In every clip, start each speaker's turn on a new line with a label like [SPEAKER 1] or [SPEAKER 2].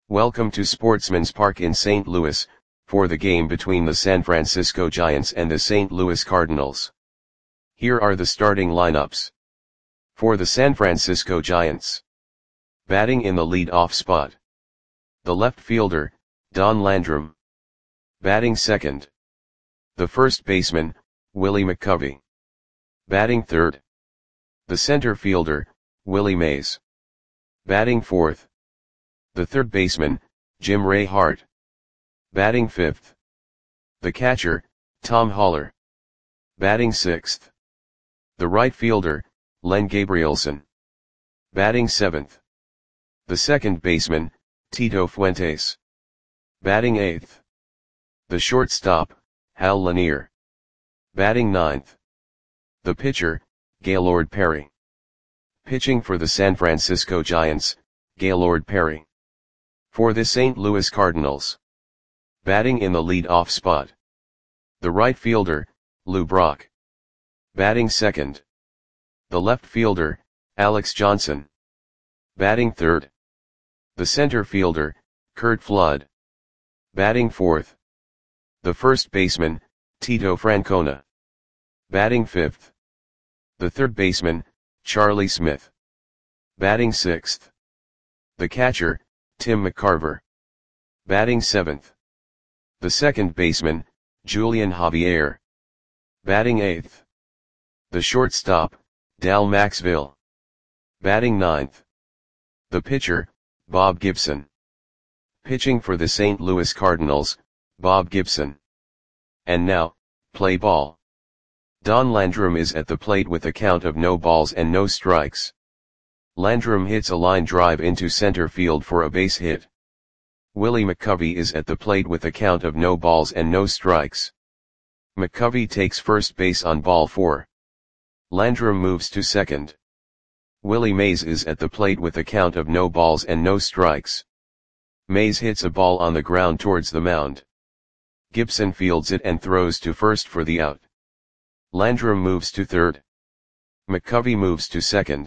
[SPEAKER 1] Welcome to Sportsman's Park in St. Louis, for the game between the San Francisco Giants and the St. Louis Cardinals. Here are the starting lineups. For the San Francisco Giants. Batting in the lead-off spot. The left fielder, Don Landrum. Batting second. The first baseman, Willie McCovey. Batting third. The center fielder, Willie Mays. Batting fourth. The third baseman, Jim Ray Hart. Batting fifth. The catcher, Tom Haller. Batting sixth. The right fielder, Len Gabrielson. Batting seventh. The second baseman, Tito Fuentes. Batting eighth. The shortstop, Hal Lanier. Batting ninth. The pitcher, Gaylord Perry. Pitching for the San Francisco Giants, Gaylord Perry. For the St. Louis Cardinals. Batting in the lead-off spot. The right fielder, Lou Brock. Batting second. The left fielder, Alex Johnson. Batting third. The center fielder, Curt Flood. Batting fourth. The first baseman, Tito Francona. Batting fifth. The third baseman, Charlie Smith. Batting sixth. The catcher, Tim McCarver. Batting seventh. The second baseman, Julian Javier. Batting eighth. The shortstop, Dal Maxville. Batting ninth. The pitcher, Bob Gibson. Pitching for the St. Louis Cardinals, Bob Gibson. And now, play ball. Don Landrum is at the plate with a count of no balls and no strikes. Landrum hits a line drive into center field for a base hit. Willie McCovey is at the plate with a count of no balls and no strikes. McCovey takes first base on ball 4. Landrum moves to second. Willie Mays is at the plate with a count of no balls and no strikes. Mays hits a ball on the ground towards the mound. Gibson fields it and throws to first for the out. Landrum moves to third. McCovey moves to second.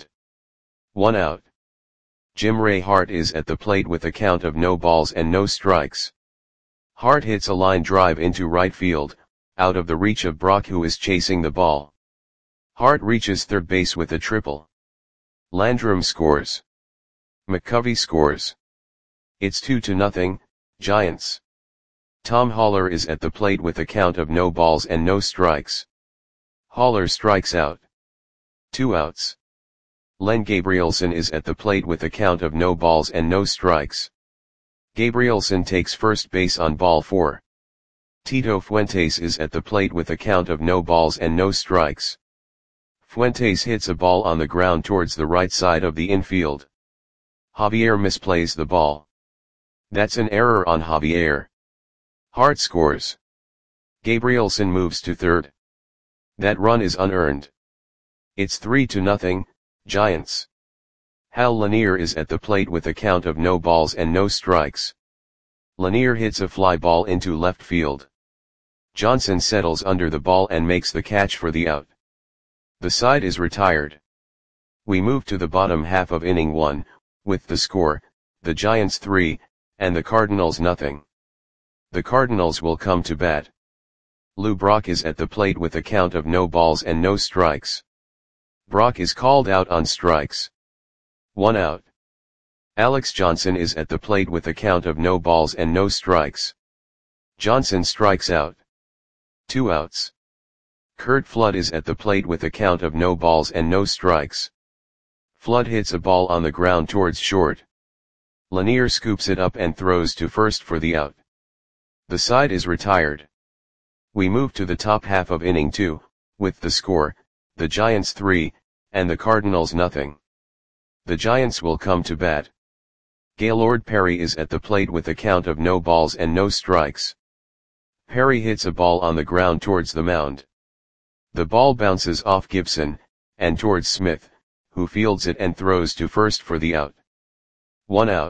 [SPEAKER 1] 1 out. Jim Ray Hart is at the plate with a count of no balls and no strikes. Hart hits a line drive into right field, out of the reach of Brock, who is chasing the ball. Hart reaches third base with a triple. Landrum scores. McCovey scores. It's 2-0, Giants. Tom Haller is at the plate with a count of no balls and no strikes. Haller strikes out. 2 outs. Len Gabrielson is at the plate with a count of no balls and no strikes. Gabrielson takes first base on ball 4. Tito Fuentes is at the plate with a count of no balls and no strikes. Fuentes hits a ball on the ground towards the right side of the infield. Javier misplays the ball. That's an error on Javier. Hart scores. Gabrielson moves to third. That run is unearned. It's 3-0, Giants. Hal Lanier is at the plate with a count of no balls and no strikes. Lanier hits a fly ball into left field. Johnson settles under the ball and makes the catch for the out. The side is retired. We move to the bottom half of inning 1, with the score, the Giants 3, and the Cardinals 0. The Cardinals will come to bat. Lou Brock is at the plate with a count of no balls and no strikes. Brock is called out on strikes. 1 out. Alex Johnson is at the plate with a count of no balls and no strikes. Johnson strikes out. 2 outs. Curt Flood is at the plate with a count of no balls and no strikes. Flood hits a ball on the ground towards short. Lanier scoops it up and throws to first for the out. The side is retired. We move to the top half of inning 2, with the score, the Giants 3, and the Cardinals 0. The Giants will come to bat. Gaylord Perry is at the plate with a count of no balls and no strikes. Perry hits a ball on the ground towards the mound. The ball bounces off Gibson, and towards Smith, who fields it and throws to first for the out. 1 out.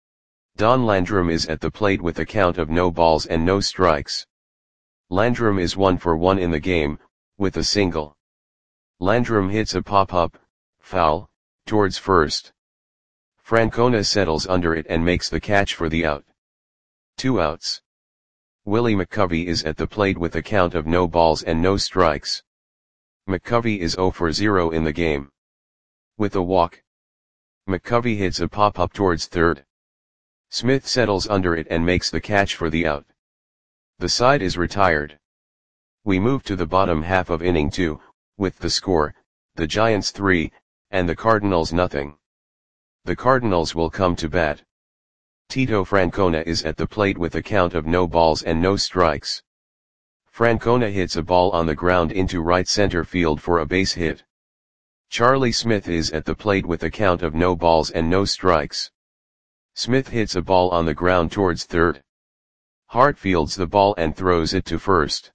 [SPEAKER 1] Don Landrum is at the plate with a count of no balls and no strikes. Landrum is 1 for 1 in the game, with a single. Landrum hits a pop-up, foul, towards first. Francona settles under it and makes the catch for the out. 2 outs. Willie McCovey is at the plate with a count of no balls and no strikes. McCovey is 0 for 0 in the game. With a walk, McCovey hits a pop-up towards third. Smith settles under it and makes the catch for the out. The side is retired. We move to the bottom half of inning 2, with the score, the Giants 3, and the Cardinals nothing. The Cardinals will come to bat. Tito Francona is at the plate with a count of no balls and no strikes. Francona hits a ball on the ground into right center field for a base hit. Charlie Smith is at the plate with a count of no balls and no strikes. Smith hits a ball on the ground towards third. Hart fields the ball and throws it to first.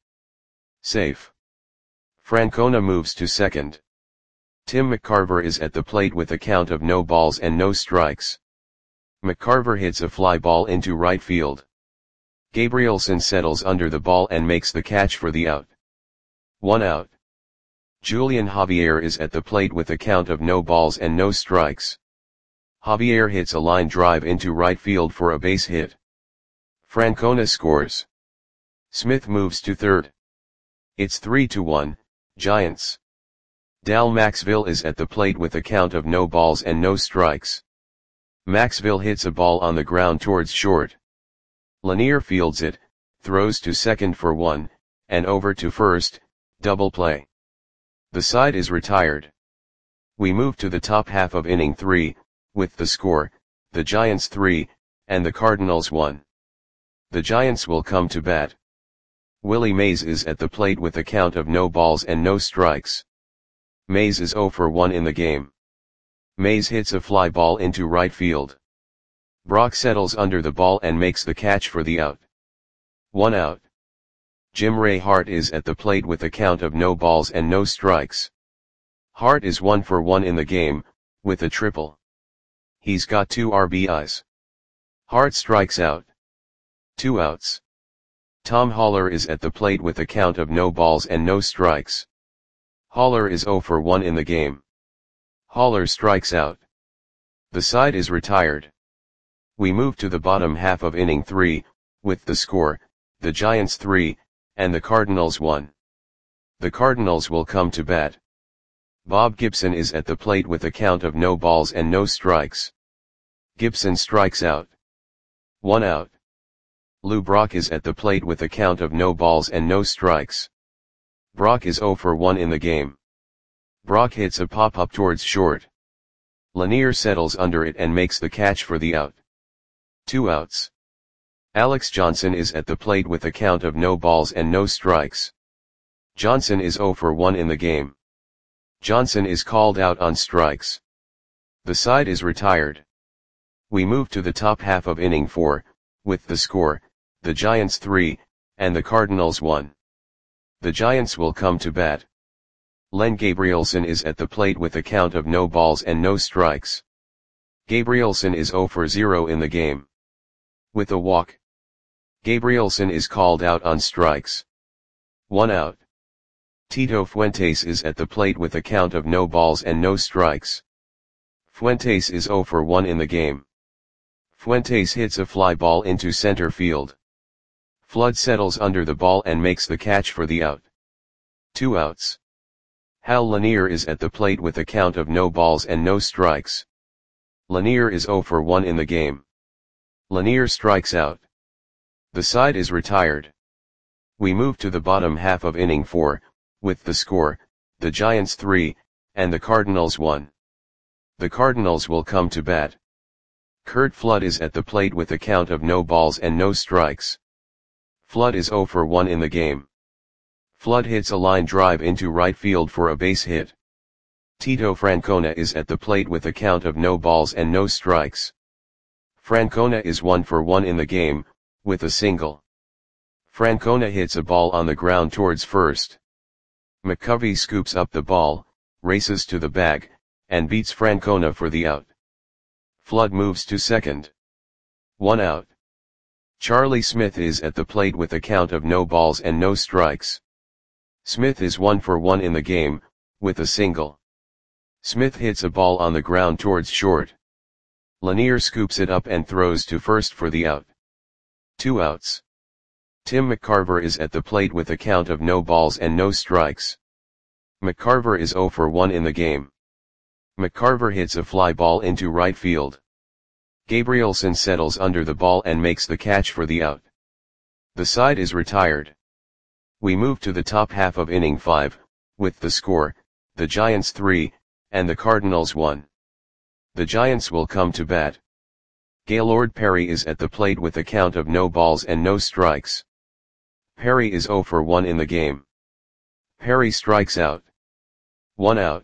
[SPEAKER 1] Safe. Francona moves to second. Tim McCarver is at the plate with a count of no balls and no strikes. McCarver hits a fly ball into right field. Gabrielson settles under the ball and makes the catch for the out. 1 out. Julian Javier is at the plate with a count of no balls and no strikes. Javier hits a line drive into right field for a base hit. Francona scores. Smith moves to third. It's 3-1, Giants. Dal Maxville is at the plate with a count of no balls and no strikes. Maxville hits a ball on the ground towards short. Lanier fields it, throws to second for 1, and over to first, double play. The side is retired. We move to the top half of inning 3, with the score, the Giants 3, and the Cardinals 1. The Giants will come to bat. Willie Mays is at the plate with a count of no balls and no strikes. Mays is 0 for 1 in the game. Mays hits a fly ball into right field. Brock settles under the ball and makes the catch for the out. 1 out. Jim Ray Hart is at the plate with a count of no balls and no strikes. Hart is 1 for 1 in the game, with a triple. He's got 2 RBIs. Hart strikes out. 2 outs. Tom Haller is at the plate with a count of no balls and no strikes. Haller is 0 for 1 in the game. Haller strikes out. The side is retired. We move to the bottom half of inning 3, with the score, the Giants 3, and the Cardinals 1. The Cardinals will come to bat. Bob Gibson is at the plate with a count of no balls and no strikes. Gibson strikes out. 1 out. Lou Brock is at the plate with a count of no balls and no strikes. Brock is 0 for 1 in the game. Brock hits a pop-up towards short. Lanier settles under it and makes the catch for the out. 2 outs. Alex Johnson is at the plate with a count of no balls and no strikes. Johnson is 0 for 1 in the game. Johnson is called out on strikes. The side is retired. We move to the top half of inning 4, with the score, the Giants 3, and the Cardinals 1. The Giants will come to bat. Len Gabrielson is at the plate with a count of no balls and no strikes. Gabrielson is 0 for 0 in the game. With a walk, Gabrielson is called out on strikes. 1 out. Tito Fuentes is at the plate with a count of no balls and no strikes. Fuentes is 0 for 1 in the game. Fuentes hits a fly ball into center field. Flood settles under the ball and makes the catch for the out. 2 outs. Hal Lanier is at the plate with a count of no balls and no strikes. Lanier is 0 for 1 in the game. Lanier strikes out. The side is retired. We move to the bottom half of inning 4, with the score, the Giants 3, and the Cardinals 1. The Cardinals will come to bat. Curt Flood is at the plate with a count of no balls and no strikes. Flood is 0 for 1 in the game. Flood hits a line drive into right field for a base hit. Tito Francona is at the plate with a count of no balls and no strikes. Francona is 1 for 1 in the game, with a single. Francona hits a ball on the ground towards first. McCovey scoops up the ball, races to the bag, and beats Francona for the out. Flood moves to second. 1 out. Charlie Smith is at the plate with a count of no balls and no strikes. Smith is 1 for 1 in the game, with a single. Smith hits a ball on the ground towards short. Lanier scoops it up and throws to first for the out. 2 outs. Tim McCarver is at the plate with a count of no balls and no strikes. McCarver is 0 for 1 in the game. McCarver hits a fly ball into right field. Gabrielson settles under the ball and makes the catch for the out. The side is retired. We move to the top half of inning 5, with the score, the Giants 3, and the Cardinals 1. The Giants will come to bat. Gaylord Perry is at the plate with a count of no balls and no strikes. Perry is 0 for 1 in the game. Perry strikes out. 1 out.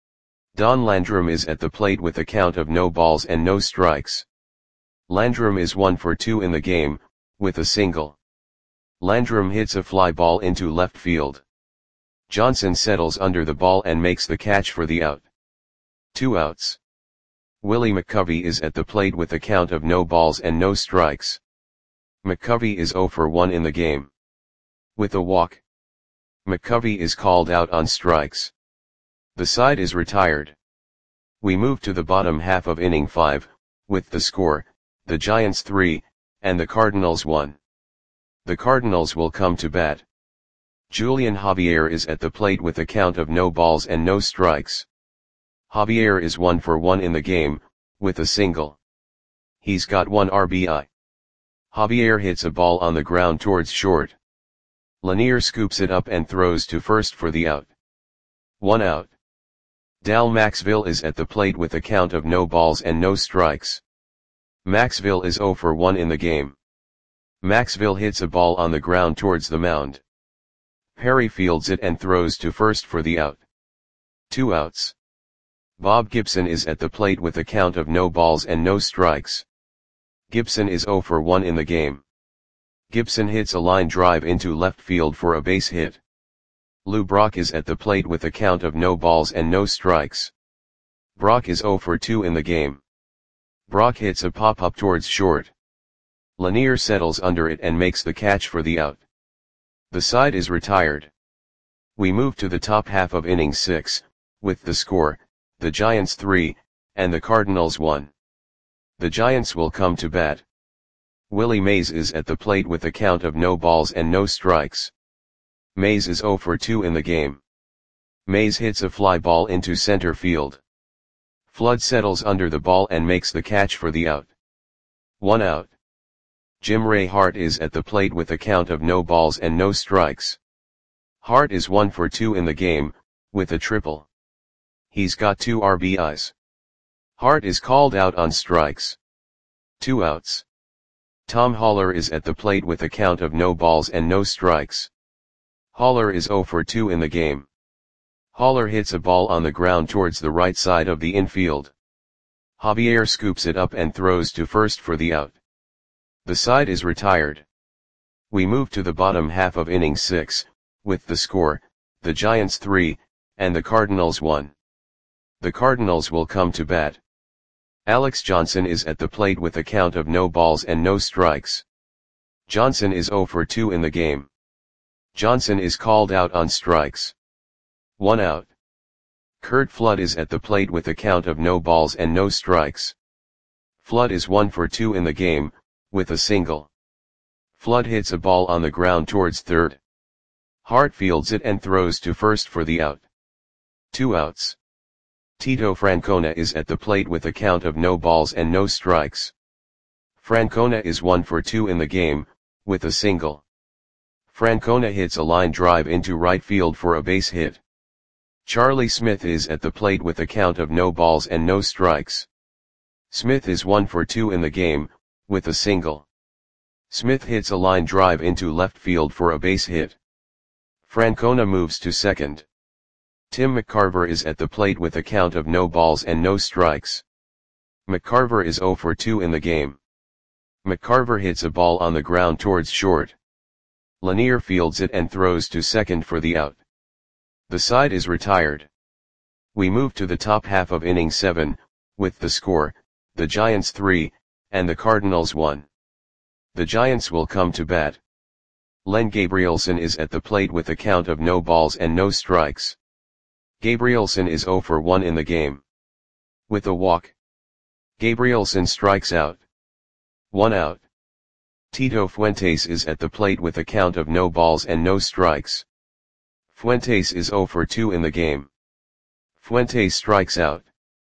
[SPEAKER 1] Don Landrum is at the plate with a count of no balls and no strikes. Landrum is 1 for 2 in the game, with a single. Landrum hits a fly ball into left field. Johnson settles under the ball and makes the catch for the out. 2 outs. Willie McCovey is at the plate with a count of no balls and no strikes. McCovey is 0 for 1 in the game. With a walk. McCovey is called out on strikes. The side is retired. We move to the bottom half of inning 5, with the score, the Giants 3, and the Cardinals 1. The Cardinals will come to bat. Julian Javier is at the plate with a count of no balls and no strikes. Javier is 1 for 1 in the game, with a single. He's got 1 RBI. Javier hits a ball on the ground towards short. Lanier scoops it up and throws to first for the out. 1 out. Dal Maxville is at the plate with a count of no balls and no strikes. Maxville is 0 for 1 in the game. Maxville hits a ball on the ground towards the mound. Perry fields it and throws to first for the out. 2 outs. Bob Gibson is at the plate with a count of no balls and no strikes. Gibson is 0 for 1 in the game. Gibson hits a line drive into left field for a base hit. Lou Brock is at the plate with a count of no balls and no strikes. Brock is 0 for 2 in the game. Brock hits a pop-up towards short. Lanier settles under it and makes the catch for the out. The side is retired. We move to the top half of inning 6, with the score, the Giants 3, and the Cardinals 1. The Giants will come to bat. Willie Mays is at the plate with a count of no balls and no strikes. Mays is 0 for 2 in the game. Mays hits a fly ball into center field. Flood settles under the ball and makes the catch for the out. 1 out. Jim Ray Hart is at the plate with a count of no balls and no strikes. Hart is 1 for 2 in the game, with a triple. He's got 2 RBIs. Hart is called out on strikes. 2 outs. Tom Haller is at the plate with a count of no balls and no strikes. Haller is 0 for 2 in the game. Haller hits a ball on the ground towards the right side of the infield. Javier scoops it up and throws to first for the out. The side is retired. We move to the bottom half of inning 6, with the score, the Giants 3, and the Cardinals 1. The Cardinals will come to bat. Alex Johnson is at the plate with a count of no balls and no strikes. Johnson is 0 for 2 in the game. Johnson is called out on strikes. 1 out. Curt Flood is at the plate with a count of no balls and no strikes. Flood is 1 for 2 in the game, with a single. Flood hits a ball on the ground towards third. Hart fields it and throws to first for the out. 2 outs. Tito Francona is at the plate with a count of no balls and no strikes. Francona is 1 for 2 in the game, with a single. Francona hits a line drive into right field for a base hit. Charlie Smith is at the plate with a count of no balls and no strikes. Smith is 1 for 2 in the game, with a single. Smith hits a line drive into left field for a base hit. Francona moves to second. Tim McCarver is at the plate with a count of no balls and no strikes. McCarver is 0 for 2 in the game. McCarver hits a ball on the ground towards short. Lanier fields it and throws to second for the out. The side is retired. We move to the top half of inning 7, with the score, the Giants 3, and the Cardinals 1. The Giants will come to bat. Len Gabrielson is at the plate with a count of no balls and no strikes. Gabrielson is 0 for 1 in the game. With a walk. Gabrielson strikes out. 1 out. Tito Fuentes is at the plate with a count of no balls and no strikes. Fuentes is 0 for 2 in the game. Fuentes strikes out.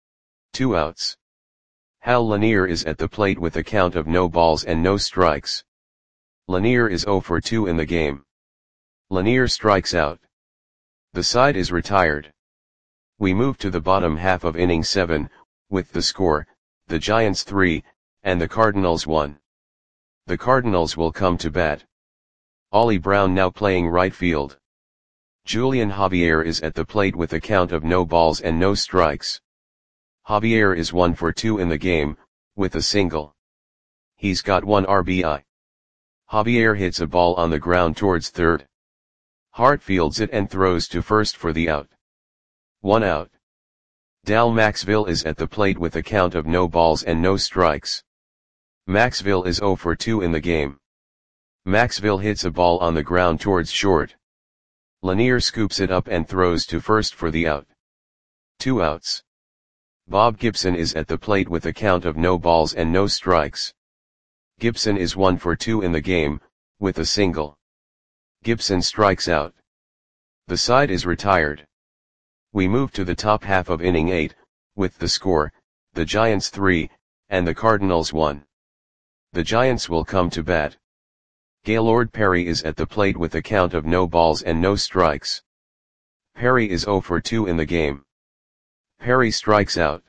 [SPEAKER 1] 2 outs. Hal Lanier is at the plate with a count of no balls and no strikes. Lanier is 0 for 2 in the game. Lanier strikes out. The side is retired. We move to the bottom half of inning 7, with the score, the Giants 3, and the Cardinals 1. The Cardinals will come to bat. Ollie Brown now playing right field. Julian Javier is at the plate with a count of no balls and no strikes. Javier is 1 for 2 in the game, with a single. He's got 1 RBI. Javier hits a ball on the ground towards third. Hart fields it and throws to first for the out. 1 out. Dal Maxville is at the plate with a count of no balls and no strikes. Maxville is 0 for 2 in the game. Maxville hits a ball on the ground towards short. Lanier scoops it up and throws to first for the out. 2 outs. Bob Gibson is at the plate with a count of no balls and no strikes. Gibson is 1 for 2 in the game, with a single. Gibson strikes out. The side is retired. We move to the top half of inning 8, with the score, the Giants 3, and the Cardinals 1. The Giants will come to bat. Gaylord Perry is at the plate with a count of no balls and no strikes. Perry is 0 for 2 in the game. Perry strikes out.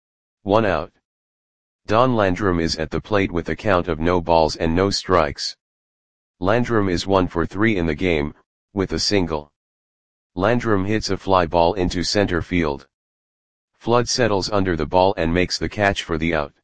[SPEAKER 1] 1 out. Don Landrum is at the plate with a count of no balls and no strikes. Landrum is 1 for 3 in the game, with a single. Landrum hits a fly ball into center field. Flood settles under the ball and makes the catch for the out.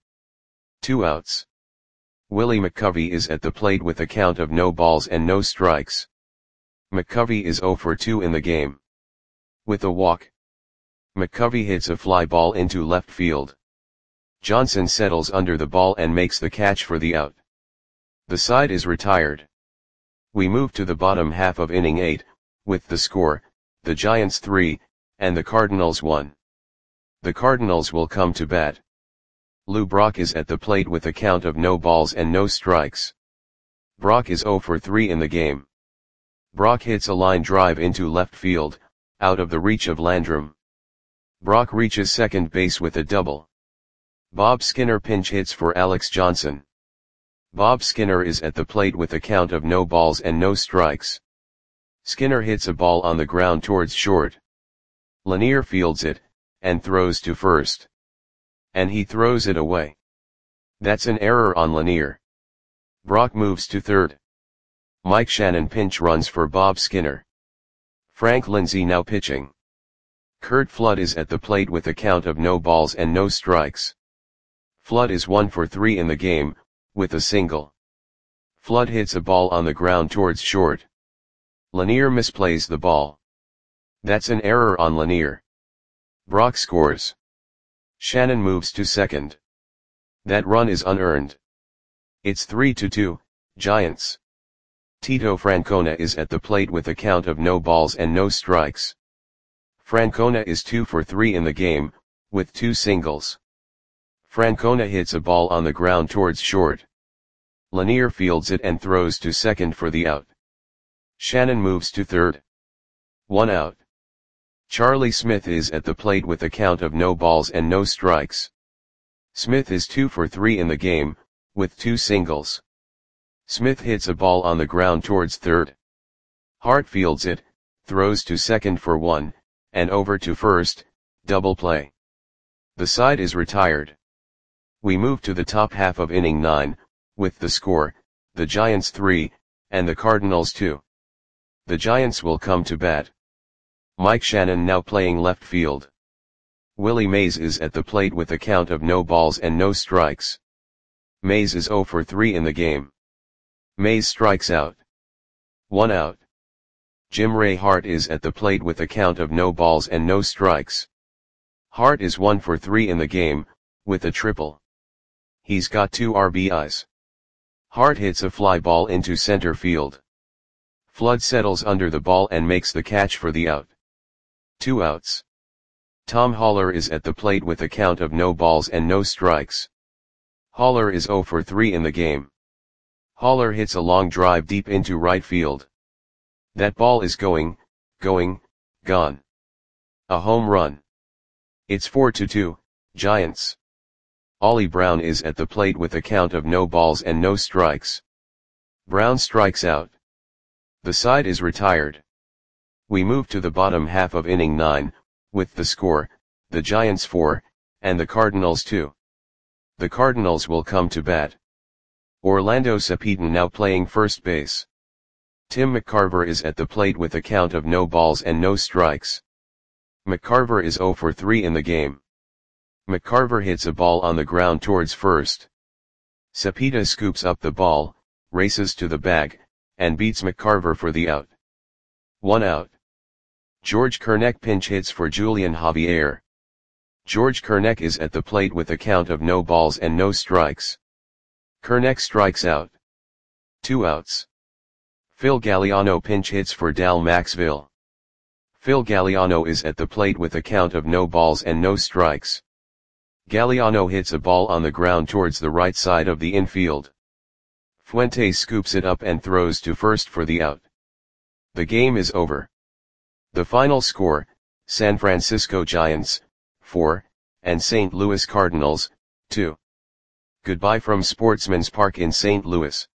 [SPEAKER 1] 2 outs. Willie McCovey is at the plate with a count of no balls and no strikes. McCovey is 0 for 2 in the game. With a walk. McCovey hits a fly ball into left field. Johnson settles under the ball and makes the catch for the out. The side is retired. We move to the bottom half of inning 8, with the score, the Giants 3, and the Cardinals 1. The Cardinals will come to bat. Lou Brock is at the plate with a count of no balls and no strikes. Brock is 0 for 3 in the game. Brock hits a line drive into left field, out of the reach of Landrum. Brock reaches second base with a double. Bob Skinner pinch hits for Alex Johnson. Bob Skinner is at the plate with a count of no balls and no strikes. Skinner hits a ball on the ground towards short. Lanier fields it, and throws to first. And he throws it away. That's an error on Lanier. Brock moves to third. Mike Shannon pinch runs for Bob Skinner. Frank Lindsay now pitching. Curt Flood is at the plate with a count of no balls and no strikes. Flood is 1 for 3 in the game, with a single. Flood hits a ball on the ground towards short. Lanier misplays the ball. That's an error on Lanier. Brock scores. Shannon moves to second. That run is unearned. It's 3-2, Giants. Tito Francona is at the plate with a count of no balls and no strikes. Francona is 2 for 3 in the game, with 2 singles. Francona hits a ball on the ground towards short. Lanier fields it and throws to second for the out. Shannon moves to third. 1 out. Charlie Smith is at the plate with a count of no balls and no strikes. Smith is 2 for 3 in the game, with 2 singles. Smith hits a ball on the ground towards third. Hart fields it, throws to second for 1, and over to first, double play. The side is retired. We move to the top half of inning 9, with the score, the Giants 3, and the Cardinals 2. The Giants will come to bat. Mike Shannon now playing left field. Willie Mays is at the plate with a count of no balls and no strikes. Mays is 0 for 3 in the game. Mays strikes out. 1 out. Jim Ray Hart is at the plate with a count of no balls and no strikes. Hart is 1 for 3 in the game, with a triple. He's got 2 RBIs. Hart hits a fly ball into center field. Flood settles under the ball and makes the catch for the out. 2 outs. Tom Haller is at the plate with a count of no balls and no strikes. Haller is 0 for 3 in the game. Haller hits a long drive deep into right field. That ball is gone. A home run. It's 4-2, Giants. Ollie Brown is at the plate with a count of no balls and no strikes. Brown strikes out. The side is retired. We move to the bottom half of inning 9, with the score, the Giants 4, and the Cardinals 2. The Cardinals will come to bat. Orlando Cepeda now playing first base. Tim McCarver is at the plate with a count of no balls and no strikes. McCarver is 0 for 3 in the game. McCarver hits a ball on the ground towards first. Cepeda scoops up the ball, races to the bag, and beats McCarver for the out. 1 out. George Kernek pinch hits for Julian Javier. George Kernek is at the plate with a count of no balls and no strikes. Kernek strikes out. 2 outs. Phil Galliano pinch hits for Dal Maxville. Phil Galliano is at the plate with a count of no balls and no strikes. Galliano hits a ball on the ground towards the right side of the infield. Fuentes scoops it up and throws to first for the out. The game is over. The final score, San Francisco Giants, 4, and St. Louis Cardinals, 2. Goodbye from Sportsman's Park in St. Louis.